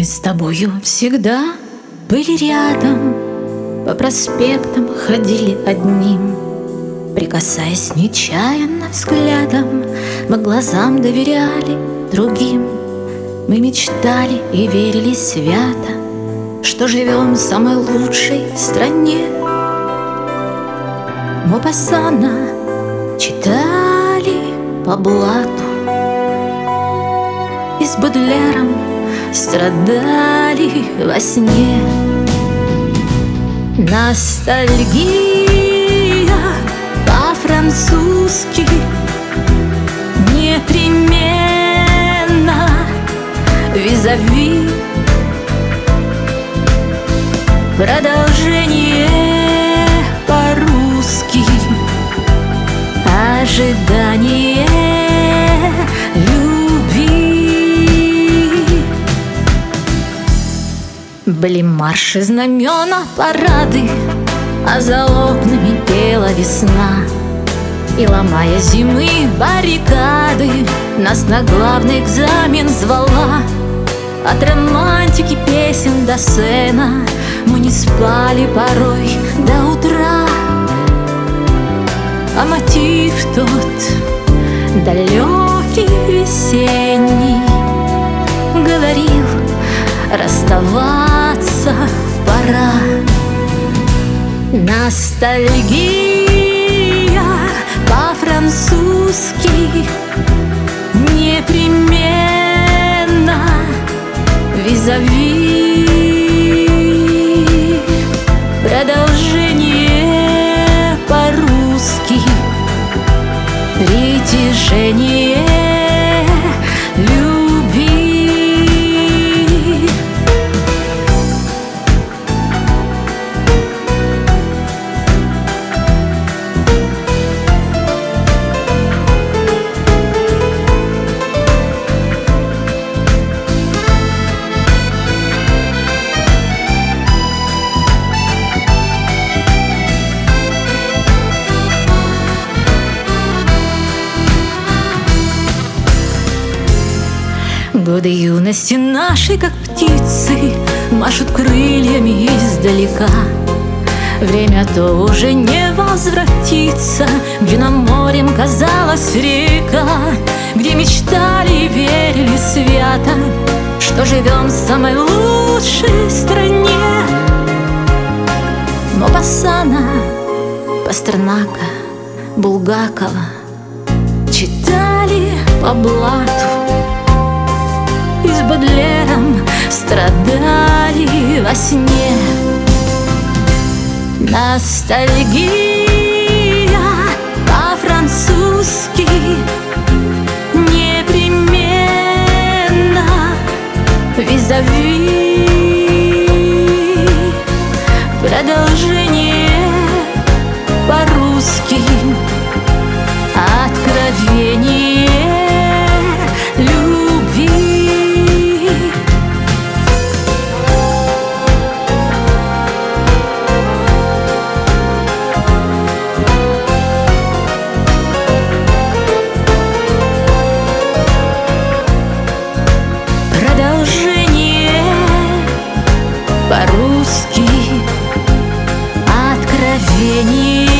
Мы с тобою всегда были рядом, по проспектам ходили одним, прикасаясь нечаянно взглядом, мы глазам доверяли другим. Мы мечтали и верили свято, что живем в самой лучшей стране. Мопассана читали по блату и с Бодлером страдали во сне. Ностальгия по-французски непременно визави. Продолжение по-русски ожидание любви. Были марши, знамена, парады, а за окнами пела весна. И, ломая зимы баррикады, нас на главный экзамен звала. От романтики песен до сцена мы не спали порой до утра. А мотив тот далекий весенний говорил: расставаться пора. Ностальгия по-французски непременно визави. Продолжение по-русски притяжение любви. Годы юности нашей, как птицы, машут крыльями издалека. Время то уже не возвратится, где нам морем казалась река, где мечтали и верили свято, что живем в самой лучшей стране. Мопассана, Пастернака, Булгакова читали по блату и с Бодлером страдали во сне. Ностальгия по-французски непременно визави. Продолжение по-русски откровение любви. Продолжение по-русски откровение